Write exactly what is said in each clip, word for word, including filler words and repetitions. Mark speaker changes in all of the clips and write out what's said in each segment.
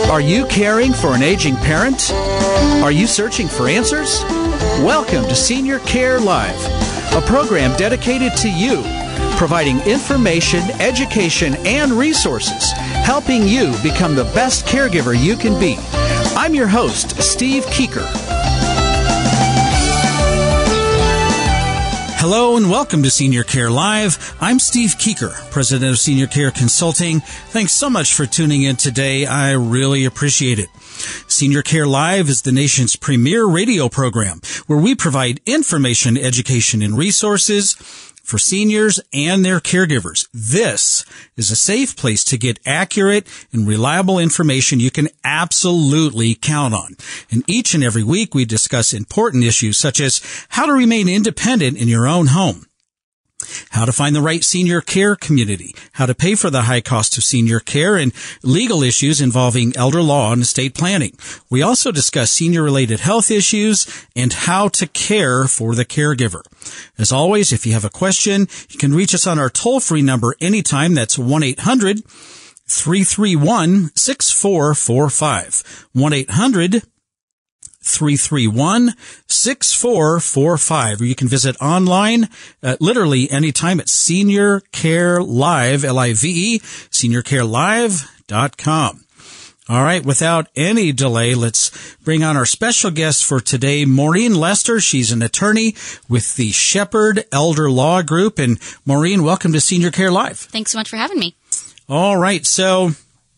Speaker 1: Are you caring for an aging parent? Are you searching for answers? Welcome to Senior Care Live, a program dedicated to you, providing information, education, and resources, helping you become the best caregiver you can be. I'm your host, Steve Keeker. Hello and welcome to Senior Care Live. I'm Steve Keeker, President of Senior Care Consulting. Thanks so much for tuning in today. I really appreciate it. Senior Care Live is the nation's premier radio program where we provide information, education, and resources for seniors and their caregivers. This is a safe place to get accurate and reliable information you can absolutely count on. And each and every week we discuss important issues such as how to remain independent in your own home, how to find the right senior care community, how to pay for the high cost of senior care, and legal issues involving elder law and estate planning. We also discuss senior-related health issues and how to care for the caregiver. As always, if you have a question, you can reach us on our toll-free number anytime. That's one eight hundred three three one six four four five. one eight hundred three three one six four four five, or you can visit online uh, literally anytime at Senior Care Live, L I V E, senior care live dot com. All right, without any delay, let's bring on our special guest for today, Maureen Lester. She's an attorney with the Shepherd Elder Law Group. And Maureen, welcome to Senior Care Live.
Speaker 2: Thanks so much for having me.
Speaker 1: All right, so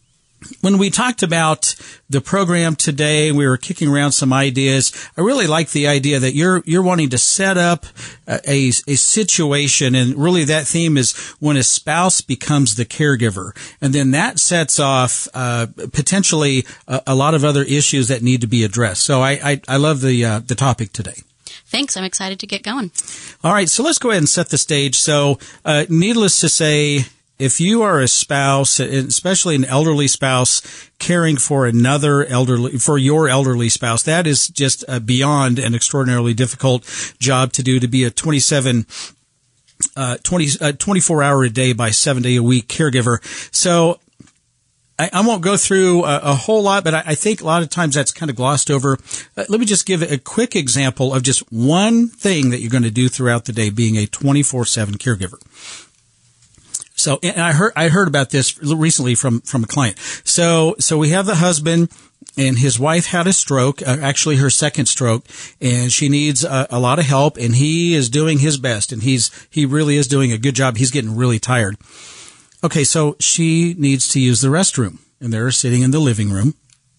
Speaker 1: when we talked about the program today, we were kicking around some ideas. I really like the idea that you're you're wanting to set up a, a, a situation, and really that theme is when a spouse becomes the caregiver, and then that sets off uh, potentially a, a lot of other issues that need to be addressed. So I I, I love the uh, the topic today.
Speaker 2: Thanks. I'm excited to get going.
Speaker 1: All right, so let's go ahead and set the stage. So, uh, needless to say, if you are a spouse, especially an elderly spouse, caring for another elderly, for your elderly spouse, that is just uh, beyond an extraordinarily difficult job to do, to be a twenty-seven, uh, twenty, uh, twenty-four hour a day by seven day a week caregiver. So I, I won't go through a, a whole lot, but I, I think a lot of times that's kind of glossed over. Uh, let me just give a quick example of just one thing that you're going to do throughout the day being a twenty-four seven caregiver. So, and I heard, I heard about this recently from, from a client. So, so we have the husband and his wife had a stroke, uh, actually her second stroke, and she needs a, a lot of help, and he is doing his best, and he's, he really is doing a good job. He's getting really tired. Okay. So she needs to use the restroom, and they're sitting in the living room,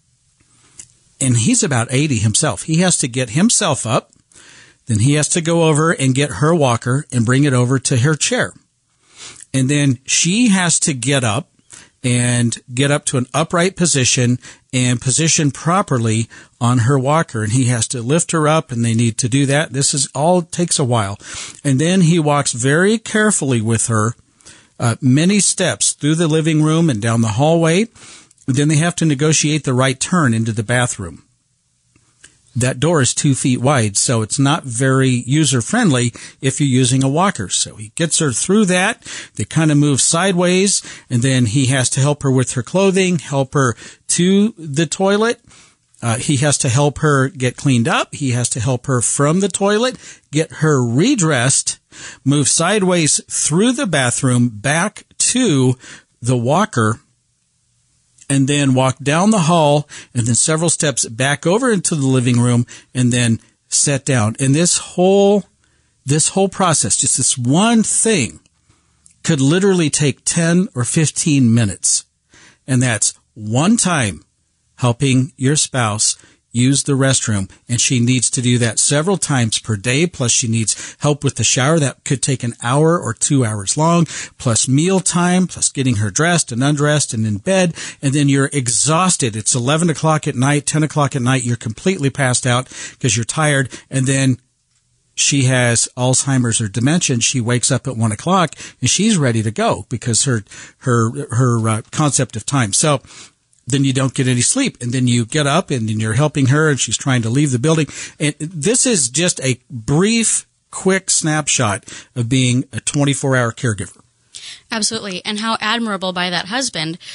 Speaker 1: and he's about eighty himself. He has to get himself up. Then he has to go over and get her walker and bring it over to her chair. And then she has to get up and get up to an upright position and position properly on her walker. And he has to lift her up, and they need to do that. This is all takes a while. And then he walks very carefully with her, uh, many steps through the living room and down the hallway. And then they have to negotiate the right turn into the bathroom. That door is two feet wide, so it's not very user-friendly if you're using a walker. So he gets her through that. They kind of move sideways, and then he has to help her with her clothing, help her to the toilet. Uh, he has to help her get cleaned up. He has to help her from the toilet, get her redressed, move sideways through the bathroom back to the walker, and then walk down the hall, and then several steps back over into the living room, and then sit down. And this whole, this whole process, just this one thing, could literally take ten or fifteen minutes. And that's one time helping your spouse use the restroom, and she needs to do that several times per day, plus she needs help with the shower. That could take an hour or two hours long, plus meal time, plus getting her dressed and undressed and in bed, and then you're exhausted. It's eleven o'clock at night, ten o'clock at night, you're completely passed out because you're tired, and then she has Alzheimer's or dementia, and she wakes up at one o'clock, and she's ready to go because her her her uh, concept of time. So then you don't get any sleep, and then you get up and then you're helping her, and she's trying to leave the building. And this is just a brief, quick snapshot of being a twenty-four hour caregiver.
Speaker 2: Absolutely. And how admirable by that husband.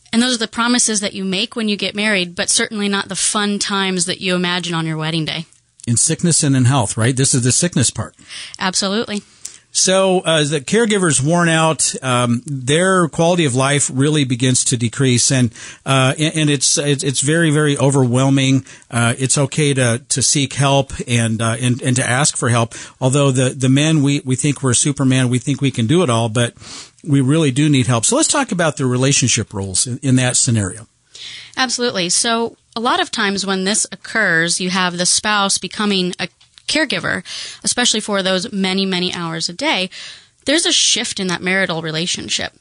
Speaker 2: And those are the promises that you make when you get married, but certainly not the fun times that you imagine on your wedding day.
Speaker 1: In sickness and in health, right? This is the sickness part.
Speaker 2: Absolutely.
Speaker 1: So uh, the caregiver's worn out, um, their quality of life really begins to decrease, and uh, and it's it's very very overwhelming. Uh, it's okay to to seek help and uh, and and to ask for help. Although the the men we we think we're Superman, we think we can do it all, but we really do need help. So let's talk about the relationship roles in, in that scenario.
Speaker 2: Absolutely. So a lot of times when this occurs, you have the spouse becoming a caregiver, especially for those many, many hours a day. There's a shift in that marital relationship.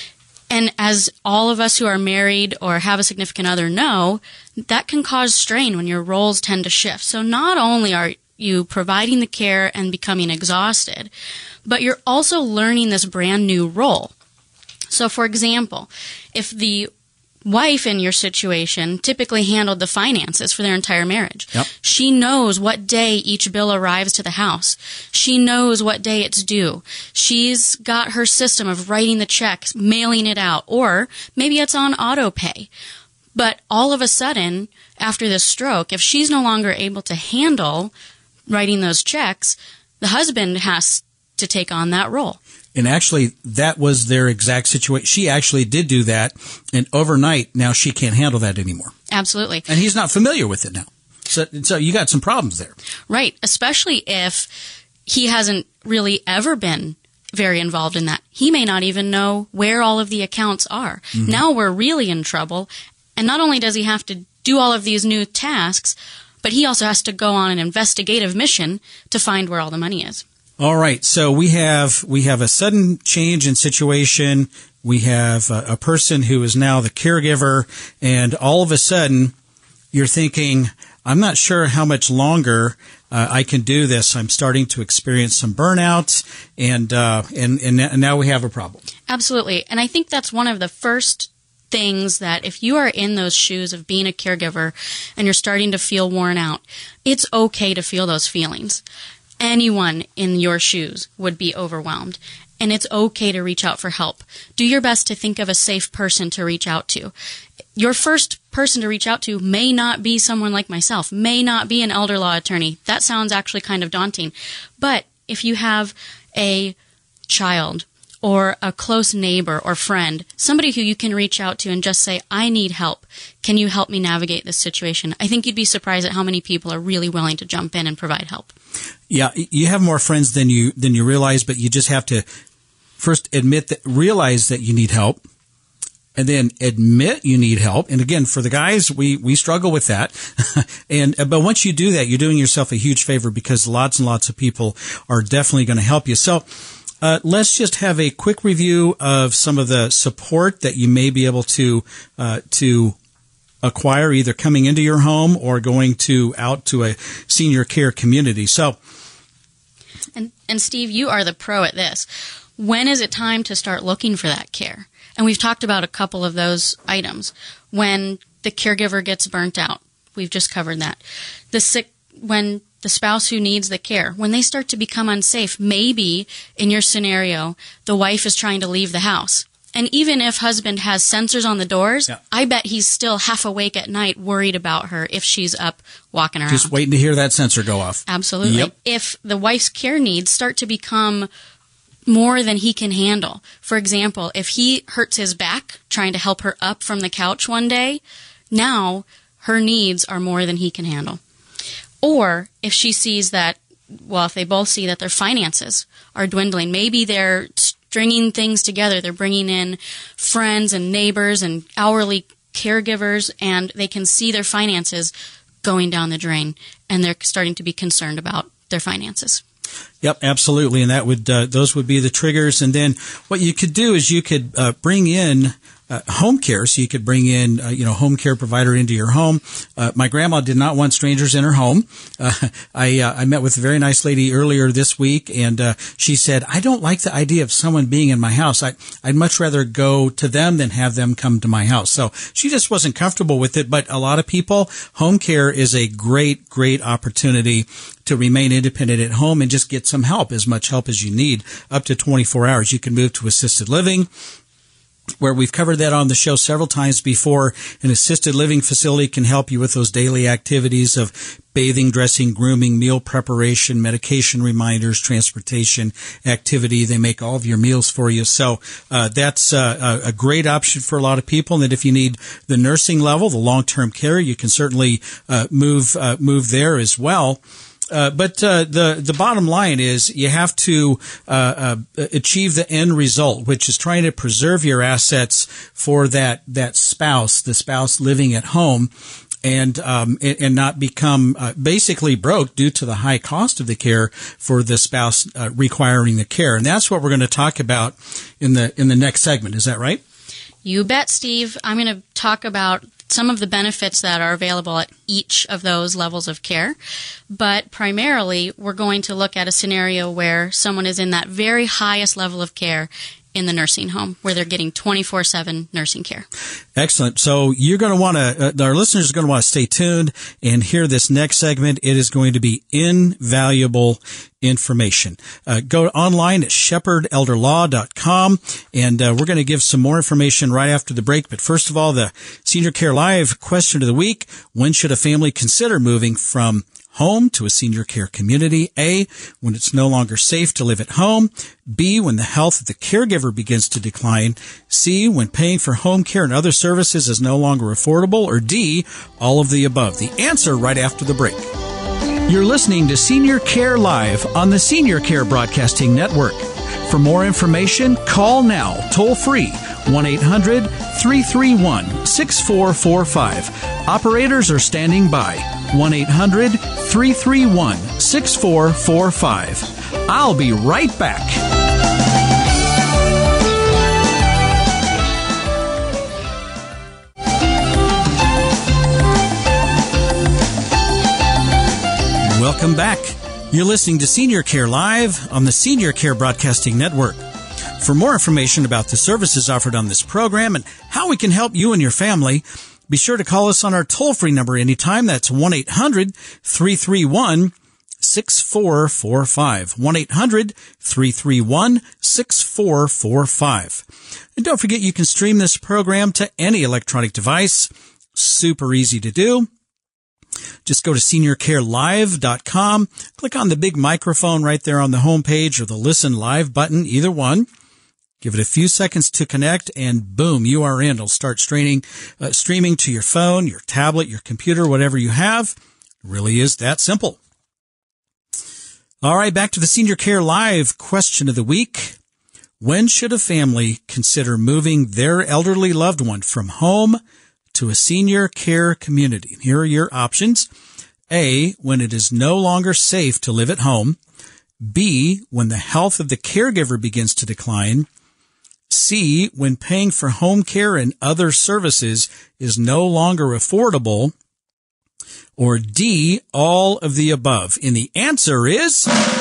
Speaker 2: And as all of us who are married or have a significant other know, that can cause strain when your roles tend to shift. So not only are you providing the care and becoming exhausted, but you're also learning this brand new role. So for example, if the wife in your situation typically handled the finances for their entire marriage.
Speaker 1: Yep.
Speaker 2: She knows what day each bill arrives to the house. She knows what day it's due. She's got her system of writing the checks, mailing it out, or maybe it's on auto pay. But all of a sudden, after this stroke, if she's no longer able to handle writing those checks, the husband has to take on that role.
Speaker 1: And actually, that was their exact situation. She actually did do that, and overnight, now she can't handle that anymore.
Speaker 2: Absolutely.
Speaker 1: And he's not familiar with it now. So, so you got some problems there.
Speaker 2: Right, especially if he hasn't really ever been very involved in that. He may not even know where all of the accounts are. Mm-hmm. Now we're really in trouble, and not only does he have to do all of these new tasks, but he also has to go on an investigative mission to find where all the money is.
Speaker 1: All right, so we have we have a sudden change in situation. We have a, a person who is now the caregiver, and all of a sudden, you're thinking, I'm not sure how much longer uh, I can do this. I'm starting to experience some burnout, and uh, and and now we have a problem.
Speaker 2: Absolutely, and I think that's one of the first things that if you are in those shoes of being a caregiver and you're starting to feel worn out, it's okay to feel those feelings. Anyone in your shoes would be overwhelmed, and it's okay to reach out for help. Do your best to think of a safe person to reach out to. Your first person to reach out to may not be someone like myself, may not be an elder law attorney. That sounds actually kind of daunting. But if you have a child or a close neighbor or friend, somebody who you can reach out to and just say, I need help. Can you help me navigate this situation? I think you'd be surprised at how many people are really willing to jump in and provide help.
Speaker 1: Yeah, you have more friends than you than you realize, but you just have to first admit that, realize that you need help, and then admit you need help. And again, for the guys, we, we struggle with that. and but once you do that, you're doing yourself a huge favor, because lots and lots of people are definitely going to help you. So uh, let's just have a quick review of some of the support that you may be able to uh, to acquire, either coming into your home or going to out to a senior care community. So,
Speaker 2: and and Steve, you are the pro at this. When is it time to start looking for that care? And we've talked about a couple of those items. When the caregiver gets burnt out, we've just covered that. The sick, when the spouse who needs the care, when they start to become unsafe, maybe in your scenario, the wife is trying to leave the house. And even if husband has sensors on the doors, yeah. I bet he's still half awake at night worried about her if she's up walking around.
Speaker 1: Just waiting to hear that sensor go off.
Speaker 2: Absolutely. Yep. If the wife's care needs start to become more than he can handle. For example, if he hurts his back trying to help her up from the couch one day, now her needs are more than he can handle. Or if she sees that, well, if they both see that their finances are dwindling, maybe they're stringing things together. They're bringing in friends and neighbors and hourly caregivers, and they can see their finances going down the drain, and they're starting to be concerned about their finances.
Speaker 1: Yep, absolutely, and that would uh, those would be the triggers. And then what you could do is you could uh, bring in uh, home care. So you could bring in uh, you know home care provider into your home. Uh, my grandma did not want strangers in her home. Uh, I uh, I met with a very nice lady earlier this week, and uh, she said, I don't like the idea of someone being in my house. I I'd much rather go to them than have them come to my house. So she just wasn't comfortable with it. But a lot of people, home care is a great great opportunity to remain independent at home and just get some help, as much help as you need, up to twenty-four hours. You can move to assisted living, where we've covered that on the show several times before. An assisted living facility can help you with those daily activities of bathing, dressing, grooming, meal preparation, medication reminders, transportation activity. They make all of your meals for you. So uh, that's uh, a great option for a lot of people. And that if you need the nursing level, the long-term care, you can certainly uh, move uh, move there as well. Uh, but uh, the the bottom line is you have to uh, uh, achieve the end result, which is trying to preserve your assets for that that spouse, the spouse living at home, and um, and not become uh, basically broke due to the high cost of the care for the spouse uh, requiring the care. And that's what we're going to talk about in the in the next segment. Is that right?
Speaker 2: You bet, Steve. I'm going to talk about some of the benefits that are available at each of those levels of care. But primarily, we're going to look at a scenario where someone is in that very highest level of care in the nursing home, where they're getting twenty-four seven nursing care. Excellent. So you're going to want to, uh, our listeners are going to want to stay tuned and hear this next segment. It is going to be invaluable information. Uh, go online at shepherd elder law dot com, and uh, we're going to give some more information right after the break. But first of all, the Senior Care Live question of the week: when should a family consider moving from home to a senior care community? A, when it's no longer safe to live at home. B, when the health of the caregiver begins to decline. C, when paying for home care and other services is no longer affordable. Or D, all of the above. The answer right after the break. You're listening to Senior Care Live on the Senior Care Broadcasting Network. For more information, call now, toll free, one eight hundred three three one six four four five. Operators are standing by, one eight hundred three three one six four four five. I'll be right back. Welcome back. You're listening to Senior Care Live on the Senior Care Broadcasting Network. For more information about the services offered on this program and how we can help you and your family, be sure to call us on our toll-free number anytime. That's one eight hundred three three one six four four five. one eight hundred three three one six four four five. And don't forget, you can stream this program to any electronic device. Super easy to do. Just go to senior care live dot com, click on the big microphone right there on the home page or the Listen Live button, either one. Give it a few seconds to connect, and boom, you are in. It'll start streaming, uh, streaming to your phone, your tablet, your computer, whatever you have. It really is that simple. All right, back to the Senior Care Live question of the week. When should a family consider moving their elderly loved one from home to a senior care community? Here are your options. A, when it is no longer safe to live at home. B, when the health of the caregiver begins to decline. C, when paying for home care and other services is no longer affordable. Or D, all of the above. And the answer is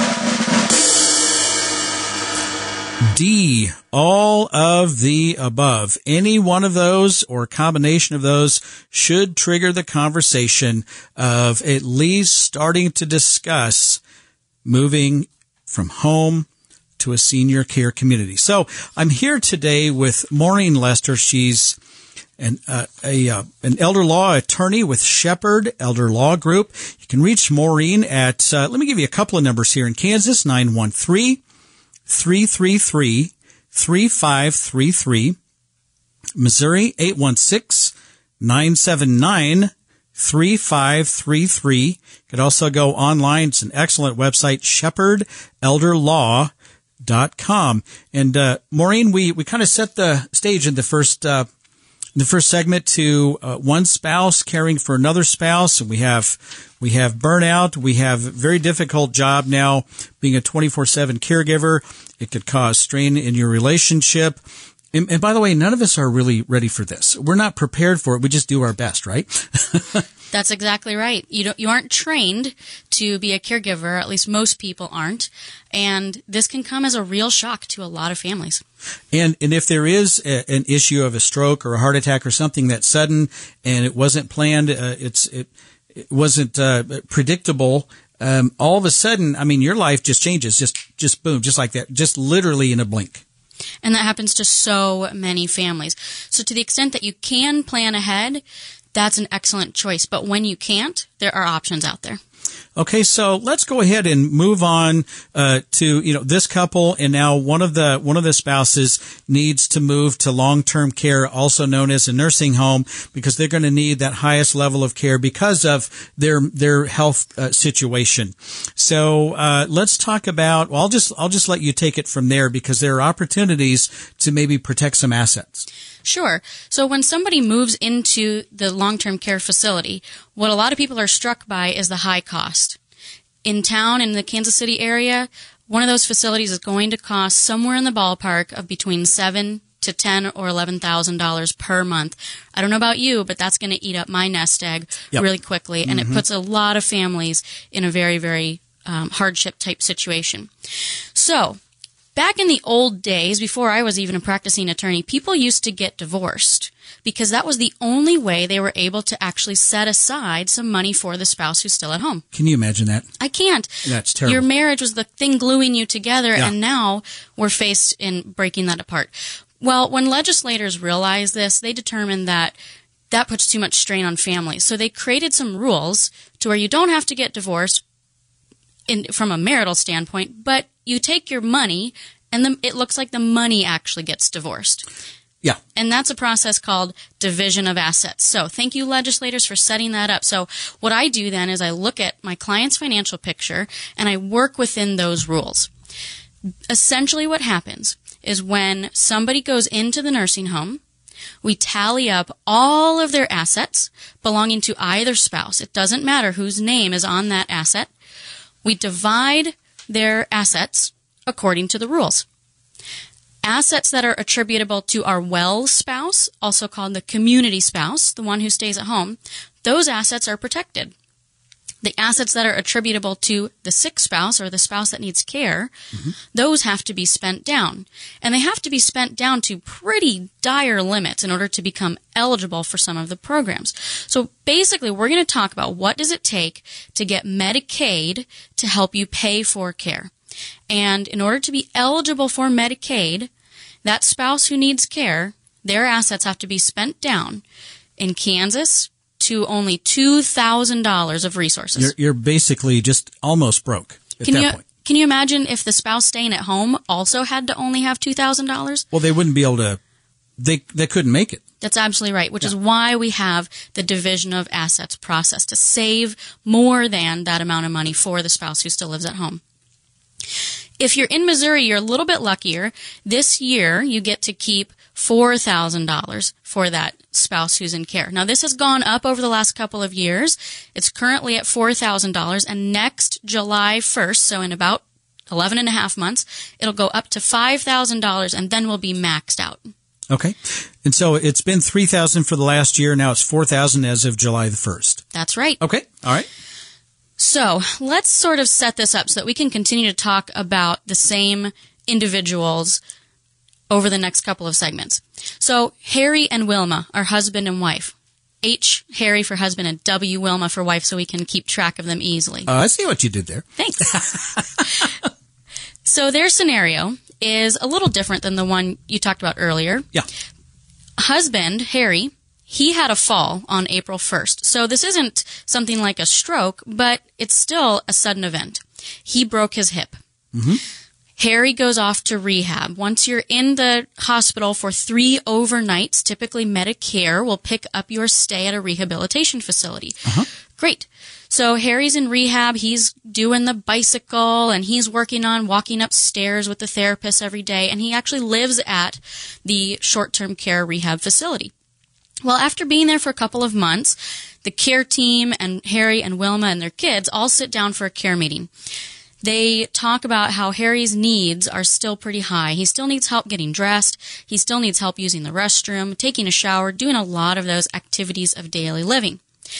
Speaker 2: D, all of the above. Any one of those or a combination of those should trigger the conversation of at least starting to discuss moving from home to a senior care community. So I'm here today with Maureen Lester. She's an uh, a uh, an elder law attorney with Shepherd Elder Law Group. You can reach Maureen at, uh, let me give you a couple of numbers here in Kansas, nine one three, three three three, three five three three. Missouri, eight one six, nine seven nine, three five three three. You could also go online. It's an excellent website, shepherd elder law dot com. And uh, Maureen, we, we kind of set the stage in the first uh, in the first segment to uh, one spouse caring for another spouse, and we have we have burnout. We have a very difficult job now, being a twenty-four seven caregiver. It could cause strain in your relationship. And, and by the way, none of us are really ready for this. We're not prepared for it. We just do our best, right? That's exactly right. You don't, you aren't trained to be a caregiver. At least most people aren't. And this can come as a real shock to a lot of families. And and if there is a, an issue of a stroke or a heart attack or something that's sudden and it wasn't planned, uh, it's it, it wasn't uh, predictable. Um, all of a sudden, I mean, your life just changes, just just boom, just like that, just literally in a blink. And that happens to so many families. So to the extent that you can plan ahead, that's an excellent choice. But when you can't, there are options out there.
Speaker 1: Okay, so let's go ahead and move on uh, to you know this couple, and now one of the one of the spouses needs to move to long-term care, also known as a nursing home, because they're going to need that highest level of care because of their their health uh, situation. So uh, let's talk about. Well, I'll just I'll just let you take it from there, because there are opportunities to maybe protect some assets.
Speaker 2: Sure. So when somebody moves into the long-term care facility, what a lot of people are struck by is the high cost. In town, in the Kansas City area, one of those facilities is going to cost somewhere in the ballpark of between seven to ten or eleven thousand dollars per month. I don't know about you, but that's going to eat up my nest egg yep. really quickly, and mm-hmm. it puts a lot of families in a very, very um, hardship type situation. So, back in the old days, before I was even a practicing attorney, people used to get divorced because that was the only way they were able to actually set aside some money for the spouse who's still at home.
Speaker 1: Can you imagine that?
Speaker 2: I can't.
Speaker 1: That's terrible.
Speaker 2: Your marriage was the thing gluing you together,
Speaker 1: yeah.
Speaker 2: and now we're faced in breaking that apart. Well, when legislators realized this, they determined that that puts too much strain on families. So they created some rules to where you don't have to get divorced in, from a marital standpoint, but you take your money, and the, it looks like the money actually gets divorced.
Speaker 1: Yeah.
Speaker 2: And that's a process called division of assets. So thank you, legislators, for setting that up. So what I do then is I look at my client's financial picture, and I work within those rules. Essentially what happens is when somebody goes into the nursing home, we tally up all of their assets belonging to either spouse. It doesn't matter whose name is on that asset. We divide their assets according to the rules. Assets that are attributable to our well spouse, also called the community spouse, the one who stays at home, those assets are protected. The assets that are attributable to the sick spouse or the spouse that needs care, mm-hmm. those have to be spent down. And they have to be spent down to pretty dire limits in order to become eligible for some of the programs. So basically, we're going to talk about what does it take to get Medicaid to help you pay for care. And in order to be eligible for Medicaid, that spouse who needs care, their assets have to be spent down in Kansas to only two thousand dollars of resources.
Speaker 1: You're, you're basically just almost broke at
Speaker 2: can
Speaker 1: that
Speaker 2: you,
Speaker 1: point.
Speaker 2: Can you imagine if the spouse staying at home also had to only have two thousand dollars?
Speaker 1: Well, they wouldn't be able to, they, they couldn't make it.
Speaker 2: That's absolutely right, which
Speaker 1: yeah.
Speaker 2: is why we have the division of assets process, to save more than that amount of money for the spouse who still lives at home. If you're in Missouri, you're a little bit luckier. This year, you get to keep four thousand dollars for that spouse who's in care. Now, this has gone up over the last couple of years. It's currently at four thousand dollars, and next July first, so in about eleven and a half months, it'll go up to five thousand dollars, and then we'll be maxed out.
Speaker 1: Okay. And so it's been three thousand dollars for the last year. Now it's four thousand dollars as of July the first.
Speaker 2: That's right.
Speaker 1: Okay. All right.
Speaker 2: So let's sort of set this up so that we can continue to talk about the same individuals over the next couple of segments. So Harry and Wilma are husband and wife. H, Harry for husband, and W, Wilma for wife, so we can keep track of them easily.
Speaker 1: Uh, I see what you did there.
Speaker 2: Thanks. So their scenario is a little different than the one you talked about earlier.
Speaker 1: Yeah.
Speaker 2: Husband, Harry, he had a fall on April first. So this isn't something like a stroke, but it's still a sudden event. He broke his hip.
Speaker 1: Mm-hmm.
Speaker 2: Harry goes off to rehab. Once you're in the hospital for three overnights, typically Medicare will pick up your stay at a rehabilitation facility.
Speaker 1: Uh-huh.
Speaker 2: Great. So Harry's in rehab. He's doing the bicycle, and he's working on walking upstairs with the therapist every day, and he actually lives at the short-term care rehab facility. Well, after being there for a couple of months, the care team and Harry and Wilma and their kids all sit down for a care meeting. They talk about how Harry's needs are still pretty high. He still needs help getting dressed. He still needs help using the restroom, taking a shower, doing a lot of those activities of daily living.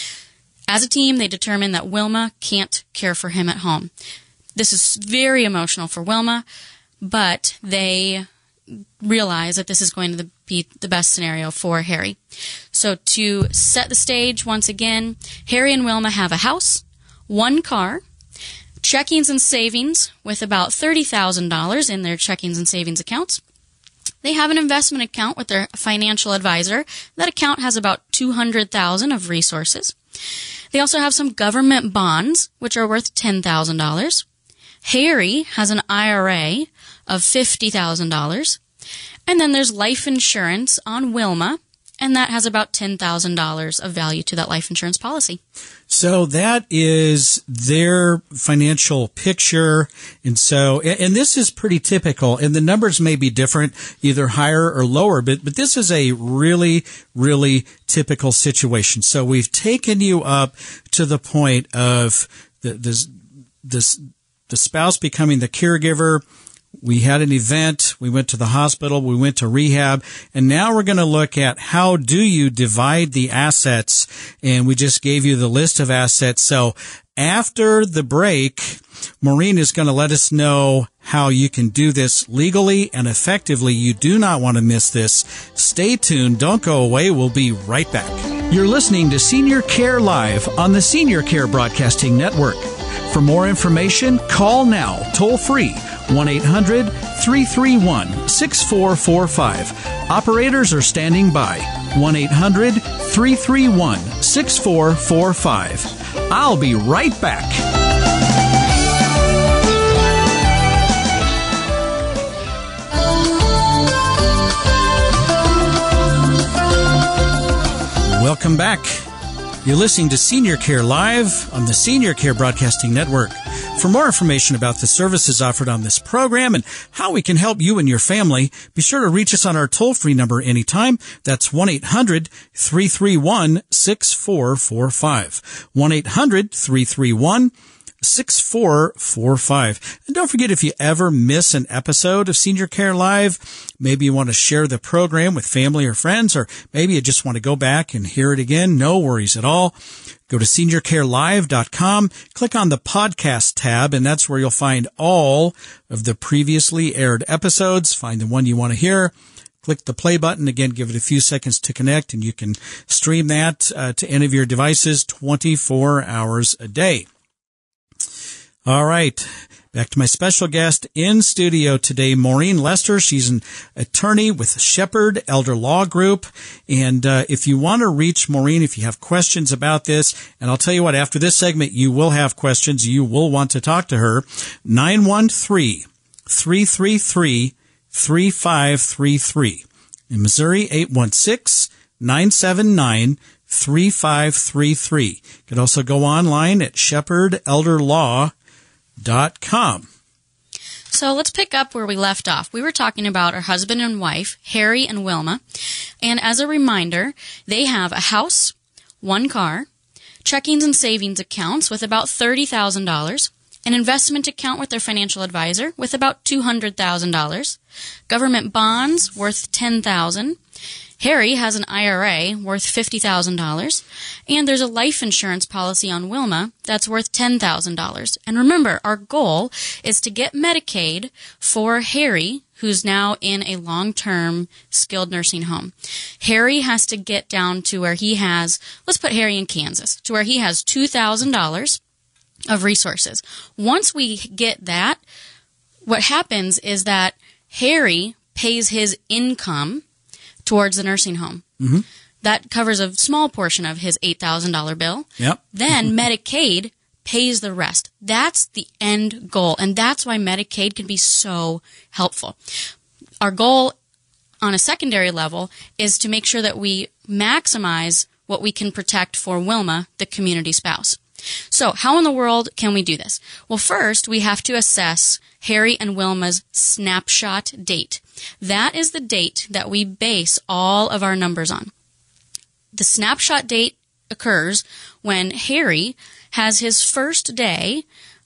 Speaker 2: As a team, they determine that Wilma can't care for him at home. This is very emotional for Wilma, but they realize that this is going to be the best scenario for Harry. So to set the stage once again, Harry and Wilma have a house, one car, checkings and savings with about thirty thousand dollars in their checkings and savings accounts, They have an investment account with their financial advisor. That account has about two hundred thousand dollars of resources. They also have some government bonds, which are worth ten thousand dollars. Harry has an I R A of fifty thousand dollars. And then there's life insurance on Wilma, and that has about ten thousand dollars of value to that life insurance policy.
Speaker 1: So that is their financial picture. And so, and this is pretty typical, and the numbers may be different, either higher or lower, but, but this is a really, really typical situation. So we've taken you up to the point of the, this, this, the spouse becoming the caregiver. We had an event, we went to the hospital, we went to rehab, and now we're going to look at how do you divide the assets, and we just gave you the list of assets. So after the break, Maureen is going to let us know how you can do this legally and effectively. You do not want to miss this. Stay tuned. Don't go away. We'll be right back. You're listening to Senior Care Live on the Senior Care Broadcasting Network. For more information, call now, toll free, one eight hundred three three one six four four five. Operators are standing by, one eight hundred three three one six four four five. I'll be right back. Welcome back. You're listening to Senior Care Live on the Senior Care Broadcasting Network. For more information about the services offered on this program and how we can help you and your family, be sure to reach us on our toll-free number anytime. That's one eight hundred three three one six four four five. one eight hundred three three one six four four five. And don't forget, if you ever miss an episode of Senior Care Live, maybe you want to share the program with family or friends, or maybe you just want to go back and hear it again, no worries at all. Go to senior care live dot com, click on the podcast tab, and that's where you'll find all of the previously aired episodes. Find the one you want to hear. Click the play button. Again, give it a few seconds to connect, and you can stream that uh, to any of your devices twenty-four hours a day. All right. Back to my special guest in studio today, Maureen Lester. She's an attorney with Shepherd Elder Law Group. And uh, if you want to reach Maureen, if you have questions about this, and I'll tell you what, after this segment, you will have questions. You will want to talk to her. nine one three, three three three, three five three three. In Missouri, eight one six, nine seven nine, three five three three. You can also go online at shepherd elder law dot com.
Speaker 2: So let's pick up where we left off. We were talking about our husband and wife, Harry and Wilma. And as a reminder, they have a house, one car, checkings and savings accounts with about thirty thousand dollars, an investment account with their financial advisor with about two hundred thousand dollars, government bonds worth ten thousand dollars, Harry has an I R A worth fifty thousand dollars, and there's a life insurance policy on Wilma that's worth ten thousand dollars. And remember, our goal is to get Medicaid for Harry, who's now in a long-term skilled nursing home. Harry has to get down to where he has, let's put Harry in Kansas, to where he has two thousand dollars of resources. Once we get that, what happens is that Harry pays his income towards the nursing home. Mm-hmm. That covers a small portion of his eight thousand dollars bill.
Speaker 1: Yep.
Speaker 2: Then Medicaid pays the rest. That's the end goal, and that's why Medicaid can be so helpful. Our goal on a secondary level is to make sure that we maximize what we can protect for Wilma, the community spouse. So how in the world can we do this? Well, first, we have to assess Harry and Wilma's snapshot date. That is the date that we base all of our numbers on. The snapshot date occurs when Harry has his first day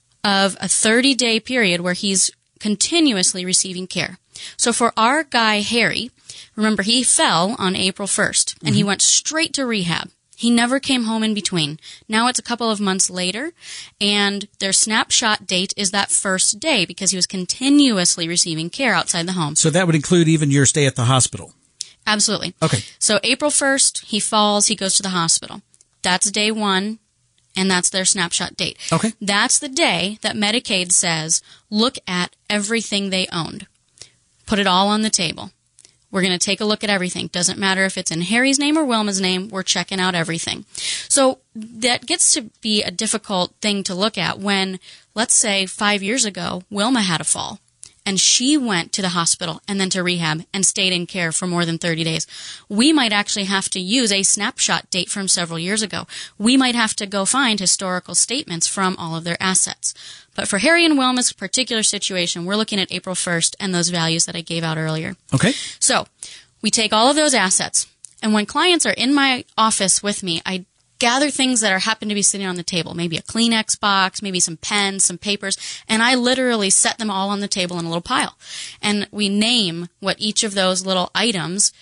Speaker 2: of a thirty-day period where he's continuously receiving care. So for our guy, Harry, remember, he fell on April first, and mm-hmm. he went straight to rehab. He never came home in between. Now it's a couple of months later, and their snapshot date is that first day because he was continuously receiving care outside the home.
Speaker 1: So that would include even your stay at the hospital?
Speaker 2: Absolutely.
Speaker 1: Okay.
Speaker 2: So April first, he falls, he goes to the hospital. That's day one, and that's their snapshot date.
Speaker 1: Okay.
Speaker 2: That's the day that Medicaid says, look at everything they owned. Put it all on the table. We're going to take a look at everything. Doesn't matter if it's in Harry's name or Wilma's name, we're checking out everything. So that gets to be a difficult thing to look at when, let's say, five years ago, Wilma had a fall. And she went to the hospital and then to rehab and stayed in care for more than thirty days. We might actually have to use a snapshot date from several years ago. We might have to go find historical statements from all of their assets. But for Harry and Wilma's particular situation, we're looking at April first and those values that I gave out earlier.
Speaker 1: Okay.
Speaker 2: So we take all of those assets, and when clients are in my office with me, I gather things that are happen to be sitting on the table, maybe a Kleenex box, maybe some pens, some papers, and I literally set them all on the table in a little pile. And we name what each of those little items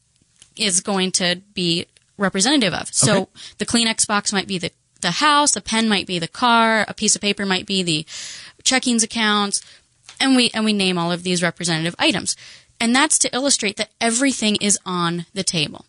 Speaker 2: is going to be representative of. So
Speaker 1: Okay.
Speaker 2: the Kleenex box might be the, the house, a pen might be the car, a piece of paper might be the checkings accounts, and we and we name all of these representative items. And that's to illustrate that everything is on the table.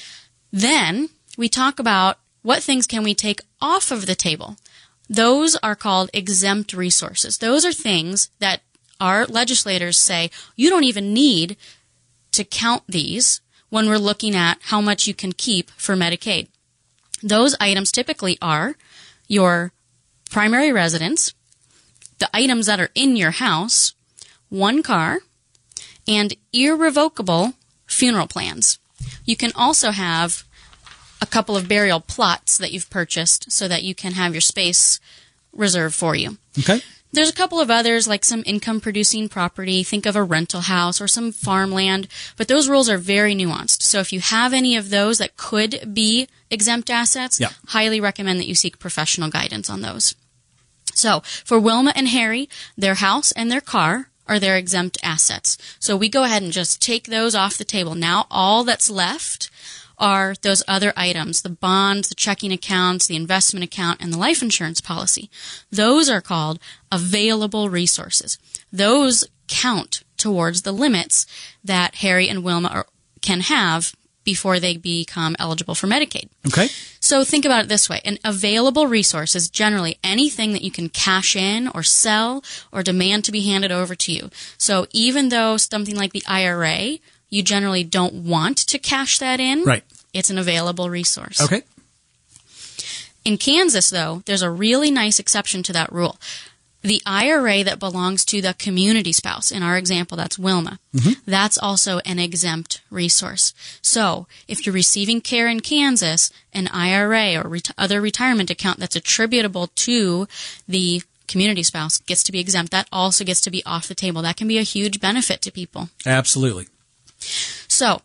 Speaker 2: Then we talk about what things can we take off of the table. Those are called exempt resources. Those are things that our legislators say you don't even need to count these when we're looking at how much you can keep for Medicaid. Those items typically are your primary residence, the items that are in your house, one car, and irrevocable funeral plans. You can also have a couple of burial plots that you've purchased so that you can have your space reserved for you.
Speaker 1: Okay.
Speaker 2: There's a couple of others, like some income-producing property. Think of a rental house or some farmland. But those rules are very nuanced. So if you have any of those that could be exempt assets,
Speaker 1: yeah.
Speaker 2: highly recommend that you seek professional guidance on those. So for Wilma and Harry, their house and their car are their exempt assets. So we go ahead and just take those off the table. Now all that's left are those other items, the bonds, the checking accounts, the investment account, and the life insurance policy. Those are called available resources. Those count towards the limits that Harry and Wilma are, can have before they become eligible for Medicaid.
Speaker 1: Okay.
Speaker 2: So think about it this way. An available resource is generally anything that you can cash in or sell or demand to be handed over to you. So even though something like the I R A, you generally don't want to cash that in.
Speaker 1: Right.
Speaker 2: It's an available resource.
Speaker 1: Okay.
Speaker 2: In Kansas, though, there's a really nice exception to that rule. The I R A that belongs to the community spouse, in our example, that's Wilma, mm-hmm. that's also an exempt resource. So if you're receiving care in Kansas, an I R A or ret- other retirement account that's attributable to the community spouse gets to be exempt. That also gets to be off the table. That can be a huge benefit to people.
Speaker 1: Absolutely.
Speaker 2: So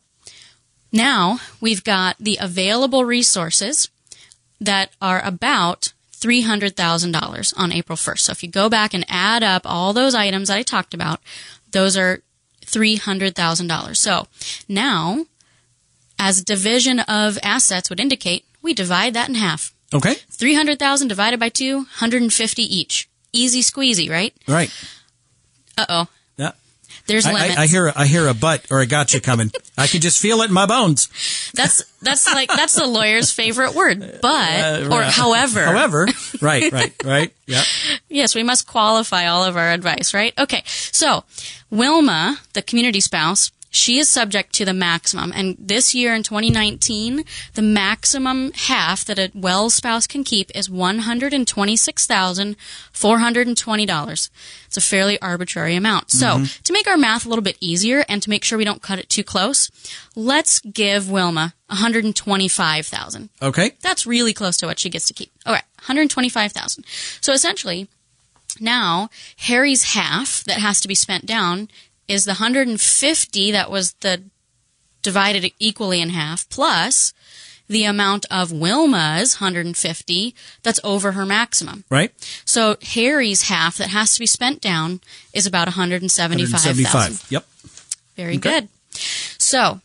Speaker 2: now we've got the available resources that are about three hundred thousand dollars on April first. So if you go back and add up all those items that I talked about, those are three hundred thousand dollars. So now, as division of assets would indicate, we divide that in half.
Speaker 1: Okay.
Speaker 2: three hundred thousand divided by two, one hundred fifty each. Easy squeezy, right?
Speaker 1: Right.
Speaker 2: Uh-oh.
Speaker 1: Yeah.
Speaker 2: There's
Speaker 1: I,
Speaker 2: limits.
Speaker 1: I, I hear a, I hear a but or a gotcha coming. I can just feel it in my bones.
Speaker 2: That's that's like that's the lawyer's favorite word. But uh, or however.
Speaker 1: However. Right, right, right. Yeah.
Speaker 2: Yes, we must qualify all of our advice, right? Okay. So, Wilma, the community spouse, she is subject to the maximum. And this year in twenty nineteen, the maximum half that a well spouse can keep is one hundred twenty-six thousand four hundred twenty dollars. It's a fairly arbitrary amount. So, mm-hmm. to make our math a little bit easier and to make sure we don't cut it too close, let's give Wilma one hundred twenty-five thousand dollars.
Speaker 1: Okay.
Speaker 2: That's really close to what she gets to keep. All right, one hundred twenty-five thousand dollars. So, essentially, now Harry's half that has to be spent down is the one hundred fifty that was the divided equally in half, plus the amount of Wilma's one hundred fifty that's over her maximum. Right. So Harry's half that has to be spent down is about one hundred seventy-five thousand. one hundred seventy-five.
Speaker 1: Yep.
Speaker 2: Very
Speaker 1: okay.
Speaker 2: good. So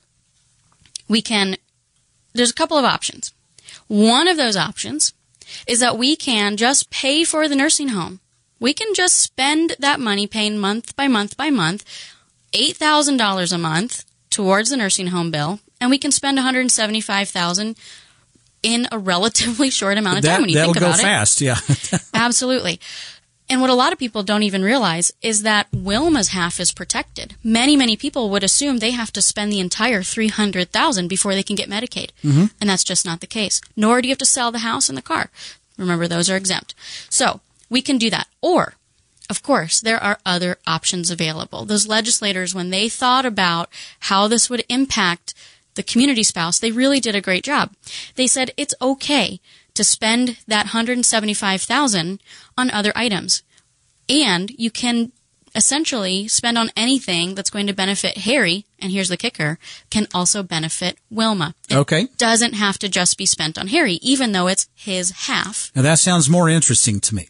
Speaker 2: we can, there's a couple of options. One of those options is that we can just pay for the nursing home. We can just spend that money paying month by month by month, eight thousand dollars a month towards the nursing home bill, and we can spend one hundred seventy-five thousand dollars in a relatively short amount of time
Speaker 1: that,
Speaker 2: when you think about it.
Speaker 1: That'll go fast, yeah.
Speaker 2: Absolutely. And what a lot of people don't even realize is that Wilma's half is protected. Many, many people would assume they have to spend the entire three hundred thousand dollars before they can get Medicaid. Mm-hmm. And that's just not the case. Nor do you have to sell the house and the car. Remember, those are exempt. So we can do that. Or, of course, there are other options available. Those legislators, when they thought about how this would impact the community spouse, they really did a great job. They said it's okay to spend that one hundred seventy-five thousand dollars on other items. And you can essentially spend on anything that's going to benefit Harry, and here's the kicker, can also benefit Wilma. It
Speaker 1: okay.
Speaker 2: doesn't have to just be spent on Harry, even though it's his half.
Speaker 1: Now that sounds more interesting to me.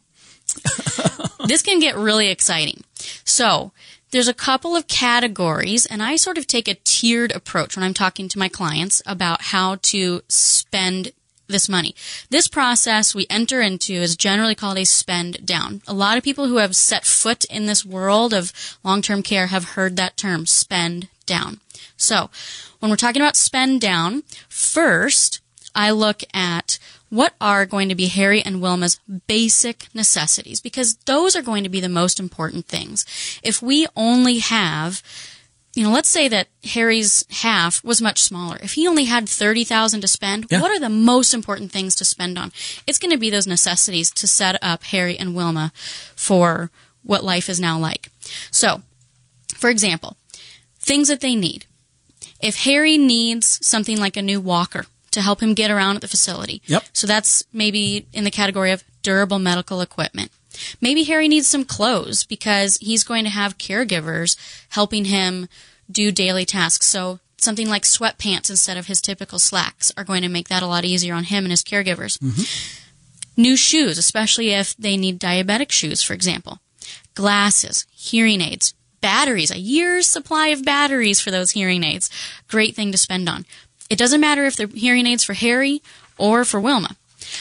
Speaker 2: This can get really exciting. So there's a couple of categories, and I sort of take a tiered approach when I'm talking to my clients about how to spend this money. This process we enter into is generally called a spend down. A lot of people who have set foot in this world of long-term care have heard that term, spend down. So when we're talking about spend down, first I look at what are going to be Harry and Wilma's basic necessities, because those are going to be the most important things. If we only have, you know, let's say that Harry's half was much smaller. If he only had thirty thousand dollars to spend, yeah. what are the most important things to spend on? It's going to be those necessities to set up Harry and Wilma for what life is now like. So, for example, things that they need. If Harry needs something like a new walker to help him get around at the facility.
Speaker 1: Yep.
Speaker 2: So that's maybe in the category of durable medical equipment. Maybe Harry needs some clothes because he's going to have caregivers helping him do daily tasks. So something like sweatpants instead of his typical slacks are going to make that a lot easier on him and his caregivers. Mm-hmm. New shoes, especially if they need diabetic shoes, for example. Glasses, hearing aids, batteries, a year's supply of batteries for those hearing aids. Great thing to spend on. It doesn't matter if they're hearing aids for Harry or for Wilma.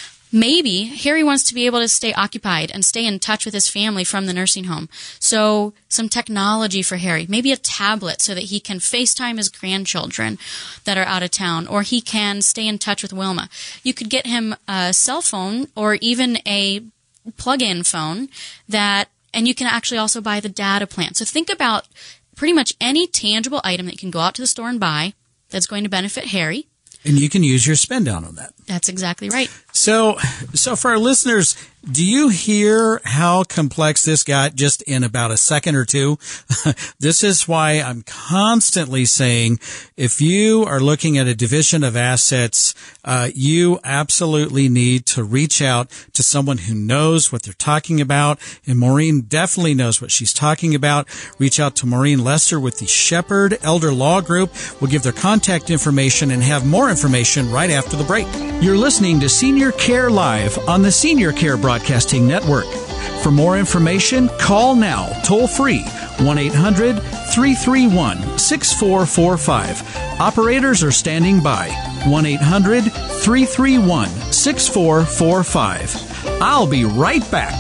Speaker 2: Maybe Harry wants to be able to stay occupied and stay in touch with his family from the nursing home. So some technology for Harry, maybe a tablet so that he can FaceTime his grandchildren that are out of town, or he can stay in touch with Wilma. You could get him a cell phone or even a plug-in phone that, and you can actually also buy the data plan. So think about pretty much any tangible item that you can go out to the store and buy that's going to benefit Harry.
Speaker 1: And you can use your spend down on that.
Speaker 2: That's exactly right.
Speaker 1: So, so for our listeners, do you hear how complex this got just in about a second or two? This is why I'm constantly saying, if you are looking at a division of assets, uh, you absolutely need to reach out to someone who knows what they're talking about. And Maureen definitely knows what she's talking about. Reach out to Maureen Lester with the Shepherd Elder Law Group. We'll give their contact information and have more information right after the break. You're listening to Senior Care Live on the Senior Care Broadcasting Network. For more information, call now, toll free, one eight hundred three three one six four four five. Operators are standing by, one eight hundred three three one six four four five. I'll be right back.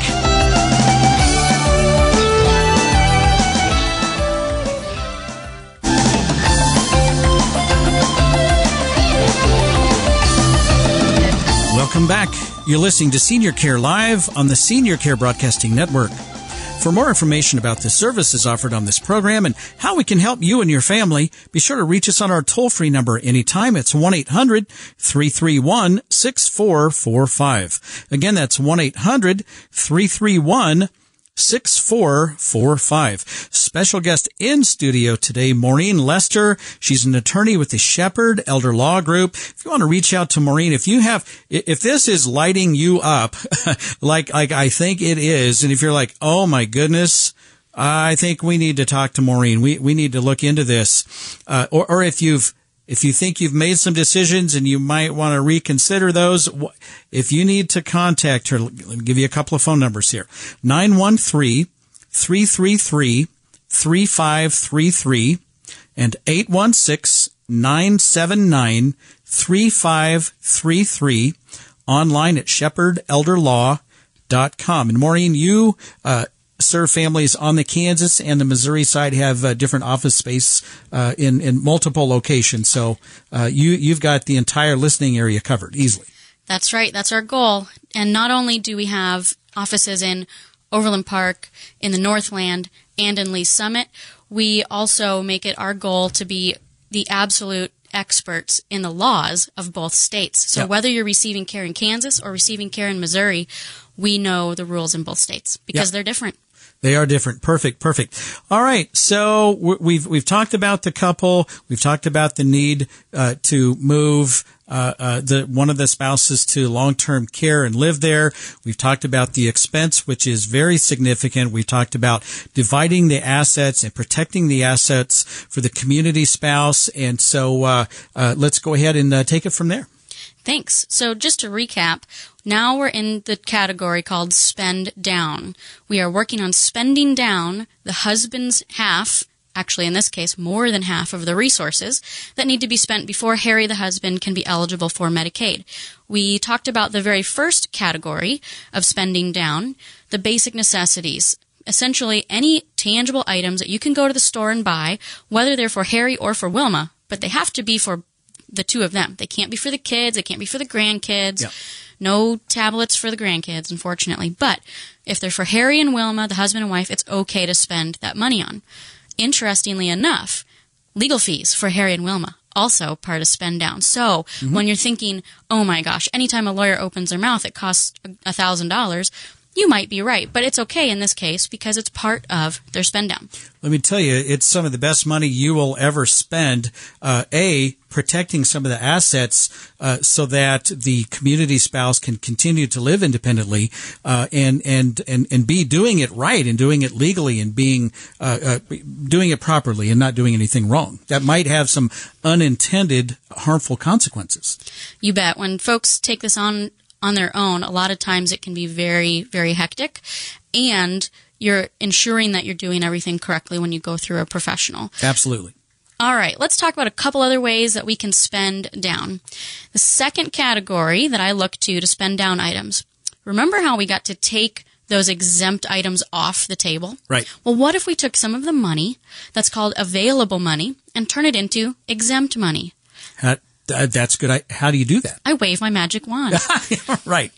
Speaker 1: Welcome back. You're listening to Senior Care Live on the Senior Care Broadcasting Network. For more information about the services offered on this program and how we can help you and your family, be sure to reach us on our toll-free number anytime. It's one eight hundred three three one six four four five. Again, that's one eight hundred three three one six four four five. Special guest in studio today, Maureen Lester. She's an attorney with the Shepherd Elder Law Group. If you want to reach out to Maureen, if you have, if this is lighting you up, like, like I think it is, and if you're like, oh my goodness, I think we need to talk to Maureen. We, we need to look into this. Uh, or, or if you've, If you think you've made some decisions and you might want to reconsider those, if you need to contact her, let me give you a couple of phone numbers here. nine one three, three three three, three five three three and eight one six, nine seven nine, three five three three. Online at shepherd elder law dot com. And Maureen, you uh serve families on the Kansas and the Missouri side, have uh, different office space uh, in in multiple locations. So uh, you you've got the entire listening area covered easily.
Speaker 2: That's right. That's our goal. And not only do we have offices in Overland Park, in the Northland, and in Lee Summit. We also make it our goal to be the absolute experts in the laws of both states. So
Speaker 1: yep.
Speaker 2: whether you're receiving care in Kansas or receiving care in Missouri, we know the rules in both states because yep. they're different.
Speaker 1: They are different. Perfect. Perfect. All right. So we've, we've talked about the couple. We've talked about the need, uh, to move, uh, uh, the, one of the spouses to long-term care and live there. We've talked about the expense, which is very significant. We've talked about dividing the assets and protecting the assets for the community spouse. And so, uh, uh, let's go ahead and uh, take it from there.
Speaker 2: Thanks. So just to recap, now we're in the category called spend down. We are working on spending down the husband's half, actually in this case more than half of the resources that need to be spent before Harry the husband can be eligible for Medicaid. We talked about the very first category of spending down, the basic necessities. Essentially any tangible items that you can go to the store and buy, whether they're for Harry or for Wilma, but they have to be for the two of them. They can't be for the kids. They can't be for the grandkids. Yep. No tablets for the grandkids, unfortunately. But if they're for Harry and Wilma, the husband and wife, it's okay to spend that money on. Interestingly enough, legal fees for Harry and Wilma, also part of spend down. So mm-hmm. when you're thinking, oh my gosh, anytime a lawyer opens their mouth, it costs a thousand dollars, you might be right, but it's okay in this case because it's part of their spend down.
Speaker 1: Let me tell you, it's some of the best money you will ever spend, uh, A, protecting some of the assets uh, so that the community spouse can continue to live independently, uh, and, and, and, and B, doing it right and doing it legally and being uh, uh, doing it properly and not doing anything wrong. That might have some unintended harmful consequences.
Speaker 2: You bet. When folks take this on on their own, a lot of times it can be very, very hectic, and you're ensuring that you're doing everything correctly when you go through a professional.
Speaker 1: Absolutely.
Speaker 2: All right, let's talk about a couple other ways that we can spend down. The second category that I look to to spend down items. Remember how we got to take those exempt items off the table?
Speaker 1: Right.
Speaker 2: Well, what if we took some of the money that's called available money and turn it into exempt money?
Speaker 1: How, uh, that's good. I, how do you do that?
Speaker 2: I wave my magic wand.
Speaker 1: Right.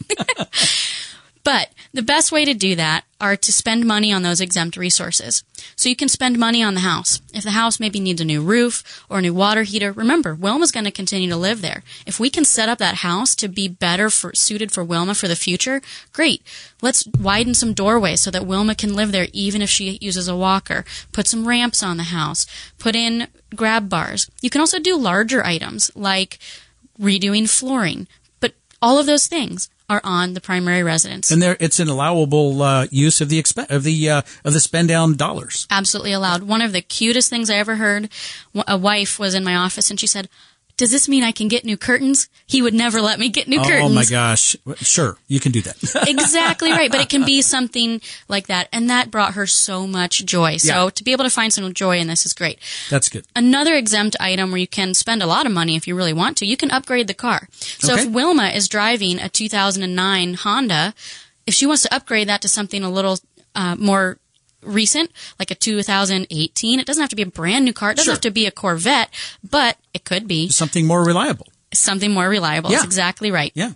Speaker 2: But the best way to do that are to spend money on those exempt resources. So you can spend money on the house. If the house maybe needs a new roof or a new water heater, remember, Wilma's going to continue to live there. If we can set up that house to be better for, suited for Wilma for the future, great. Let's widen some doorways so that Wilma can live there even if she uses a walker. Put some ramps on the house. Put in grab bars. You can also do larger items like redoing flooring. But all of those things are on the primary residence,
Speaker 1: and there it's an allowable uh, use of the exp- of the uh, of the spend down dollars.
Speaker 2: Absolutely allowed. One of the cutest things I ever heard. A wife was in my office and she said, "Does this mean I can get new curtains?" He would never let me get new
Speaker 1: oh,
Speaker 2: curtains.
Speaker 1: Oh my gosh! Sure, you can do that.
Speaker 2: Exactly right, but it can be something like that, and that brought her so much joy. So
Speaker 1: yeah.
Speaker 2: to be able to find some joy in this is great.
Speaker 1: That's good.
Speaker 2: Another exempt item where you can spend a lot of money if you really want to, you can upgrade the car. So
Speaker 1: okay.
Speaker 2: if Wilma is driving a two thousand nine Honda, if she wants to upgrade that to something a little uh, more recent, like a two thousand eighteen, it doesn't have to be a brand new car. It doesn't
Speaker 1: sure.
Speaker 2: have to be a Corvette, but it could be
Speaker 1: something more reliable.
Speaker 2: Something more reliable.
Speaker 1: Yeah.
Speaker 2: That's exactly right.
Speaker 1: Yeah.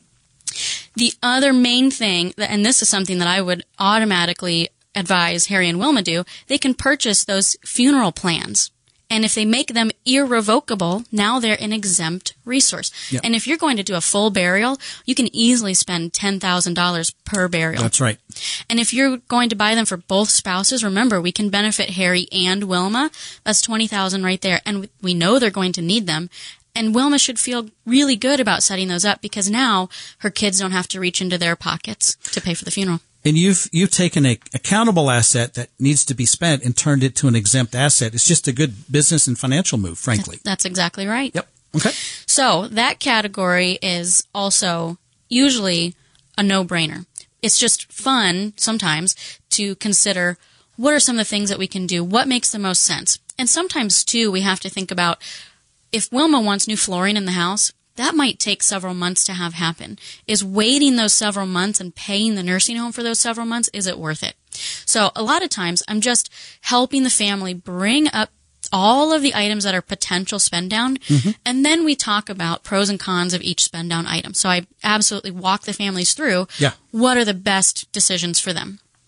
Speaker 2: The other main thing, and this is something that I would automatically advise Harry and Wilma do, they can purchase those funeral plans. And if they make them irrevocable, now they're an exempt resource.
Speaker 1: Yep.
Speaker 2: And if you're going to do a full burial, you can easily spend ten thousand dollars per burial.
Speaker 1: That's right.
Speaker 2: And if you're going to buy them for both spouses, remember, we can benefit Harry and Wilma. That's twenty thousand dollars right there. And we know they're going to need them. And Wilma should feel really good about setting those up because now her kids don't have to reach into their pockets to pay for the funeral.
Speaker 1: And you've you've taken a accountable asset that needs to be spent and turned it to an exempt asset. It's just a good business and financial move, frankly.
Speaker 2: That's exactly right.
Speaker 1: Yep. Okay.
Speaker 2: So that category is also usually a no-brainer. It's just fun sometimes to consider what are some of the things that we can do, what makes the most sense. And sometimes, too, we have to think about if Wilma wants new flooring in the house, that might take several months to have happen. Is waiting those several months and paying the nursing home for those several months, is it worth it? So a lot of times I'm just helping the family bring up all of the items that are potential spend down, mm-hmm. and then we talk about pros and cons of each spend down item. So I absolutely walk the families through
Speaker 1: yeah.
Speaker 2: what are the best decisions for them.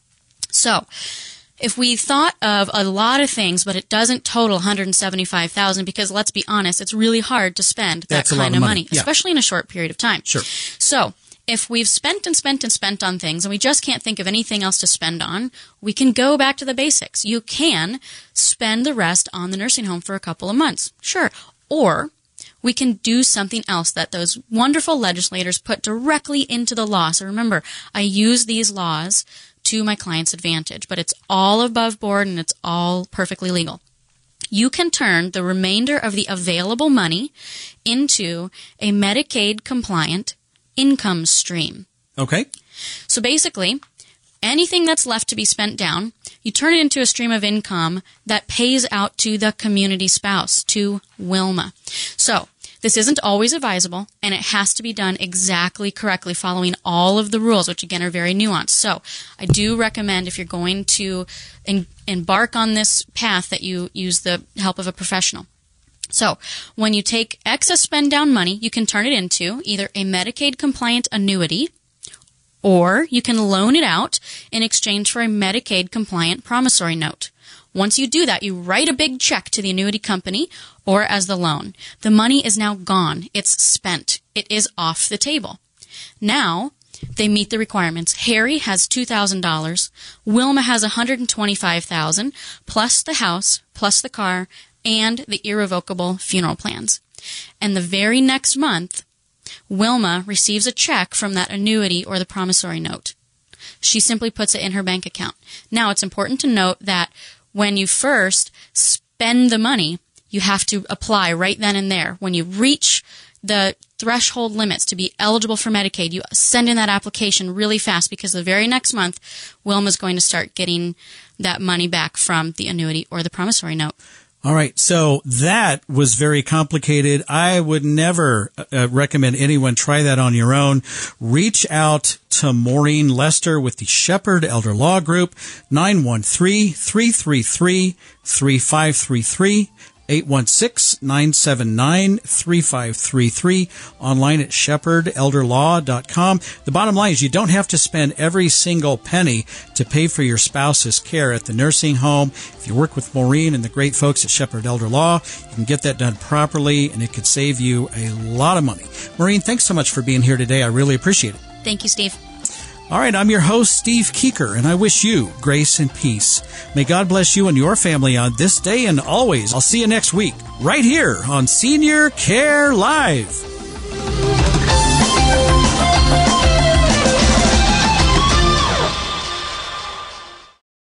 Speaker 2: So, if we thought of a lot of things, but it doesn't total one hundred seventy-five thousand dollars, because let's be honest, it's really hard to spend that
Speaker 1: That's
Speaker 2: kind
Speaker 1: of
Speaker 2: of
Speaker 1: money,
Speaker 2: money,
Speaker 1: yeah.
Speaker 2: especially in a short period of time.
Speaker 1: Sure.
Speaker 2: So, if we've spent and spent and spent on things and we just can't think of anything else to spend on, we can go back to the basics. You can spend the rest on the nursing home for a couple of months. Sure. Or we can do something else that those wonderful legislators put directly into the law. So remember, I use these laws to my client's advantage, but it's all above board and it's all perfectly legal. You can turn the remainder of the available money into a Medicaid-compliant income stream.
Speaker 1: Okay.
Speaker 2: So basically, anything that's left to be spent down, you turn it into a stream of income that pays out to the community spouse, to Wilma. So this isn't always advisable, and it has to be done exactly correctly, following all of the rules, which again are very nuanced. So I do recommend, if you're going to en- embark on this path, that you use the help of a professional. So when you take excess spend down money, you can turn it into either a Medicaid-compliant annuity, or you can loan it out in exchange for a Medicaid-compliant promissory note. Once you do that, you write a big check to the annuity company or as the loan. The money is now gone. It's spent. It is off the table. Now, they meet the requirements. Harry has two thousand dollars. Wilma has one hundred twenty-five thousand dollars, plus the house, plus the car, and the irrevocable funeral plans. And the very next month, Wilma receives a check from that annuity or the promissory note. She simply puts it in her bank account. Now, it's important to note that when you first spend the money, you have to apply right then and there. When you reach the threshold limits to be eligible for Medicaid, you send in that application really fast, because the very next month, Wilma's going to start getting that money back from the annuity or the promissory note.
Speaker 1: All right. So that was very complicated. I would never uh, recommend anyone try that on your own. Reach out to Maureen Lester with the Shepherd Elder Law Group, nine one three, three three three, three five three three. eight one six, nine seven nine, three five three three, online at shepherd elder law dot com. The bottom line is you don't have to spend every single penny to pay for your spouse's care at the nursing home. If you work with Maureen and the great folks at Shepherd Elder Law, you can get that done properly, and it could save you a lot of money. Maureen, thanks so much for being here today. I really appreciate it.
Speaker 2: Thank you, Steve.
Speaker 1: All right, I'm your host, Steve Keeker, and I wish you grace and peace. May God bless you and your family on this day and always. I'll see you next week, right here on Senior Care Live.